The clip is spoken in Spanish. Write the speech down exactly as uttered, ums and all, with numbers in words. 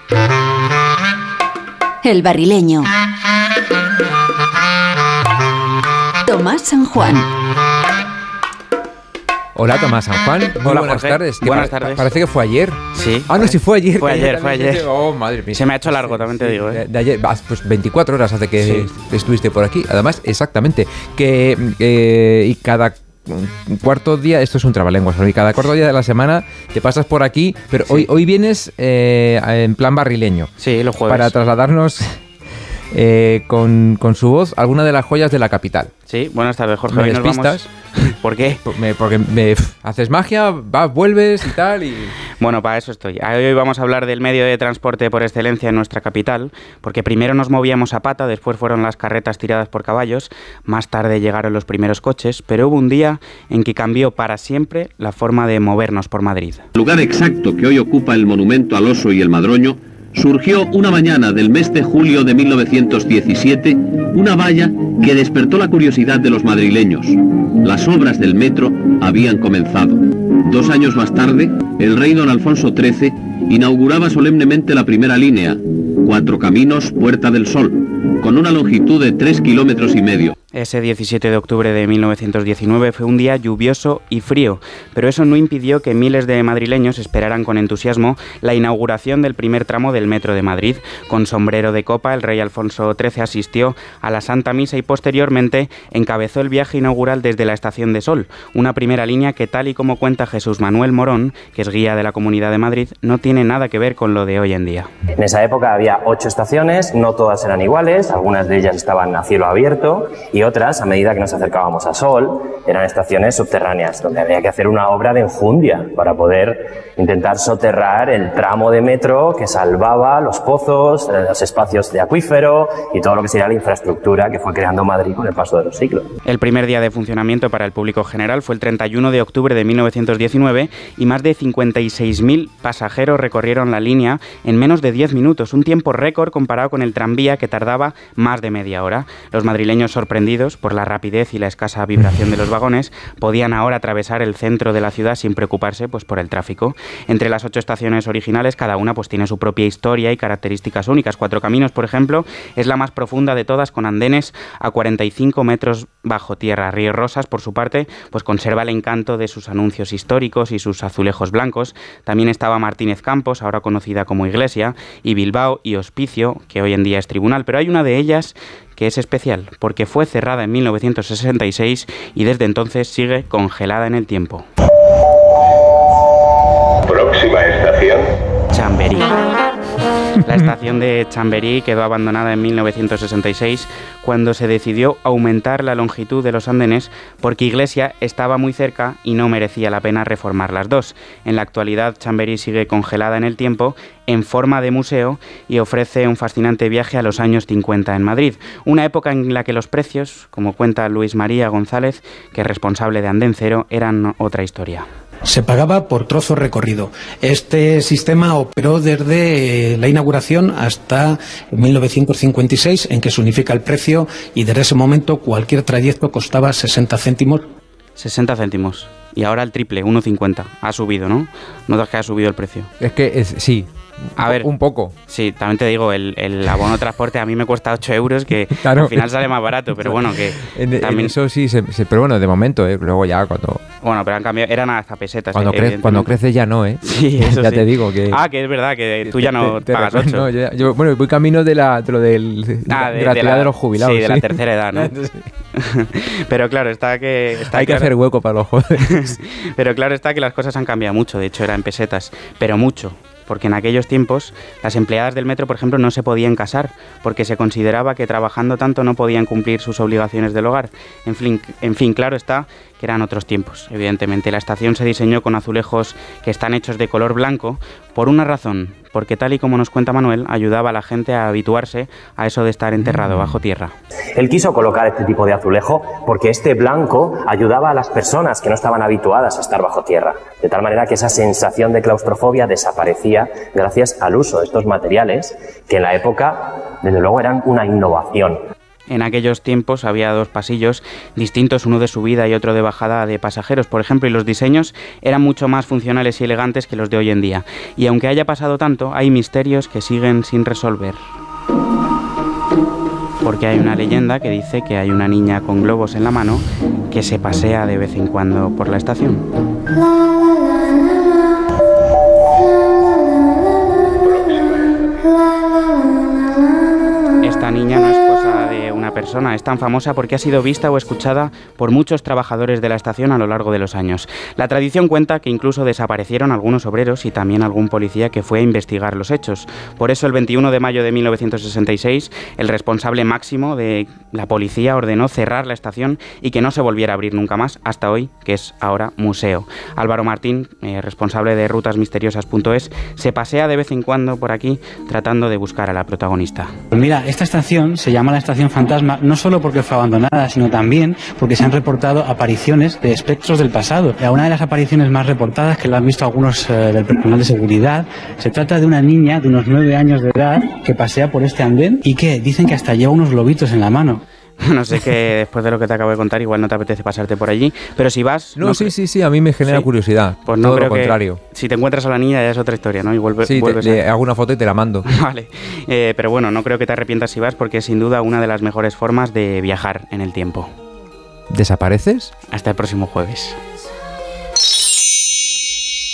El Barrileño. Tomás San Juan. Hola, Tomás San Juan. Muy Hola, buenas Jorge. tardes. Buenas pa- tardes. Parece que fue ayer. Sí. Ah, no, sí fue ayer. Fue ayer, fue ayer. Oh, madre mía. Se me ha hecho largo, también te digo, ¿eh? De, de ayer, vas, pues veinticuatro horas hace que Sí. estuviste por aquí. Además, exactamente. Que eh, y cada cuarto día, esto es un trabalenguas, ¿no? Y cada cuarto día de la semana te pasas por aquí, pero Sí. hoy, hoy vienes eh, en plan barrileño. Sí, los jueves. Para trasladarnos eh, con, con su voz alguna de las joyas de la capital. Sí, buenas tardes, Jorge. ¿Me Hoy nos despistas? vamos- ¿Por qué? Por- me- porque me, pf, haces magia, vas, vuelves y tal. Y... Bueno, para eso estoy. Hoy vamos a hablar del medio de transporte por excelencia en nuestra capital, porque primero nos movíamos a pata, después fueron las carretas tiradas por caballos, más tarde llegaron los primeros coches, pero hubo un día en que cambió para siempre la forma de movernos por Madrid. El lugar exacto que hoy ocupa el monumento al oso y el madroño surgió una mañana del mes de julio de mil novecientos diecisiete, una valla que despertó la curiosidad de los madrileños. Las obras del metro habían comenzado. Dos años más tarde, el rey don Alfonso trece inauguraba solemnemente la primera línea, Cuatro Caminos, Puerta del Sol, con una longitud de tres kilómetros y medio. Ese diecisiete de octubre de mil novecientos diecinueve fue un día lluvioso y frío, pero eso no impidió que miles de madrileños esperaran con entusiasmo la inauguración del primer tramo del Metro de Madrid. Con sombrero de copa, el rey Alfonso trece asistió a la Santa Misa y posteriormente encabezó el viaje inaugural desde la Estación de Sol, una primera línea que, tal y como cuenta Jesús Manuel Morón, que es guía de la Comunidad de Madrid, no tiene nada que ver con lo de hoy en día. En esa época había ocho estaciones, no todas eran iguales, algunas de ellas estaban a cielo abierto y otras, a medida que nos acercábamos a Sol, eran estaciones subterráneas, donde había que hacer una obra de enjundia para poder intentar soterrar el tramo de metro que salvaba los pozos, los espacios de acuífero y todo lo que sería la infraestructura que fue creando Madrid con el paso de los siglos. El primer día de funcionamiento para el público general fue el treinta y uno de octubre de mil novecientos diecinueve y más de cincuenta y seis mil pasajeros recorrieron la línea en menos de diez minutos, un tiempo récord comparado con el tranvía que tardaba más de media hora. Los madrileños, sorprendidos por la rapidez y la escasa vibración de los vagones, podían ahora atravesar el centro de la ciudad sin preocuparse pues, por el tráfico. Entre las ocho estaciones originales, cada una pues, tiene su propia historia y características únicas. Cuatro Caminos, por ejemplo, es la más profunda de todas, con andenes a cuarenta y cinco metros bajo tierra. Río Rosas, por su parte, pues conserva el encanto de sus anuncios históricos y sus azulejos blancos. También estaba Martínez Campos, ahora conocida como Iglesia, y Bilbao y Hospicio, que hoy en día es tribunal, pero hay una de ellas que es especial, porque fue cerrada en mil novecientos sesenta y seis y desde entonces sigue congelada en el tiempo. Próxima estación. Chamberí. La estación de Chamberí quedó abandonada en mil novecientos sesenta y seis cuando se decidió aumentar la longitud de los andenes porque Iglesia estaba muy cerca y no merecía la pena reformar las dos. En la actualidad, Chamberí sigue congelada en el tiempo en forma de museo y ofrece un fascinante viaje a los años cincuenta en Madrid, una época en la que los precios, como cuenta Luis María González, que es responsable de Andén Cero, eran otra historia. Se pagaba por trozo recorrido. Este sistema operó desde la inauguración hasta mil novecientos cincuenta y seis, en que se unifica el precio y desde ese momento cualquier trayecto costaba sesenta céntimos. sesenta céntimos. Y ahora el triple, uno cincuenta. Ha subido, ¿no? No es que ha subido el precio. Es que es, sí. A ver, un poco. Sí, también te digo, el, el abono de transporte a mí me cuesta ocho euros, que Claro. al final sale más barato, pero bueno, que En, también... en eso sí, se, se- pero bueno, de momento, ¿eh? Luego ya cuando Bueno, pero han cambiado, eran hasta pesetas. cuando, eh, cre- evidentemente. cuando crece ya no, ¿eh? Sí, eso ya sí. te digo que... Ah, que es verdad, que tú ya no te- te pagas recuerdo, ocho. no, yo, yo- bueno, voy camino de, la, de lo del, de, Ah, de la actividad de los jubilados. Sí, de la tercera edad, ¿no? Sí. Pero claro, está que... Está Hay que claro- hacer hueco para los jóvenes. Pero claro está que las cosas han cambiado mucho, de hecho era en pesetas, pero mucho. Porque en aquellos tiempos las empleadas del metro, por ejemplo, no se podían casar, porque se consideraba que trabajando tanto no podían cumplir sus obligaciones del hogar. En fin, en fin, claro está que eran otros tiempos, evidentemente. La estación se diseñó con azulejos que están hechos de color blanco por una razón, porque tal y como nos cuenta Manuel, ayudaba a la gente a habituarse a eso de estar enterrado bajo tierra. Él quiso colocar este tipo de azulejo porque este blanco ayudaba a las personas que no estaban habituadas a estar bajo tierra, de tal manera que esa sensación de claustrofobia desaparecía gracias al uso de estos materiales que en la época, desde luego, eran una innovación. En aquellos tiempos había dos pasillos distintos, uno de subida y otro de bajada de pasajeros, por ejemplo, y los diseños eran mucho más funcionales y elegantes que los de hoy en día. Y aunque haya pasado tanto, hay misterios que siguen sin resolver. Porque hay una leyenda que dice que hay una niña con globos en la mano que se pasea de vez en cuando por la estación. Esta niña no es cosa de una persona, es tan famosa porque ha sido vista o escuchada por muchos trabajadores de la estación a lo largo de los años. La tradición cuenta que incluso desaparecieron algunos obreros y también algún policía que fue a investigar los hechos. Por eso el veintiuno de mayo de mil novecientos sesenta y seis, el responsable máximo de la policía ordenó cerrar la estación y que no se volviera a abrir nunca más, hasta hoy, que es ahora museo. Álvaro Martín, eh, responsable de rutas misteriosas punto es, se pasea de vez en cuando por aquí tratando de buscar a la protagonista. Pues mira, esta estación se llama la Estación Fantasma no solo porque fue abandonada, sino también porque se han reportado apariciones de espectros del pasado. Una de las apariciones más reportadas, que lo han visto algunos eh, del personal de seguridad, se trata de una niña de unos nueve años de edad que pasea por este andén y que dicen que hasta lleva unos globitos en la mano. No sé, que después de lo que te acabo de contar igual no te apetece pasarte por allí, pero si vas... No, no sí, sí, sí, a mí me genera ¿sí? curiosidad, pues no, todo creo lo contrario. Que si te encuentras a la niña ya es otra historia, ¿no? Y vuelve, sí, vuelves te, a... le hago una foto y te la mando. Vale, eh, pero bueno, no creo que te arrepientas si vas porque es sin duda una de las mejores formas de viajar en el tiempo. ¿Desapareces? Hasta el próximo jueves.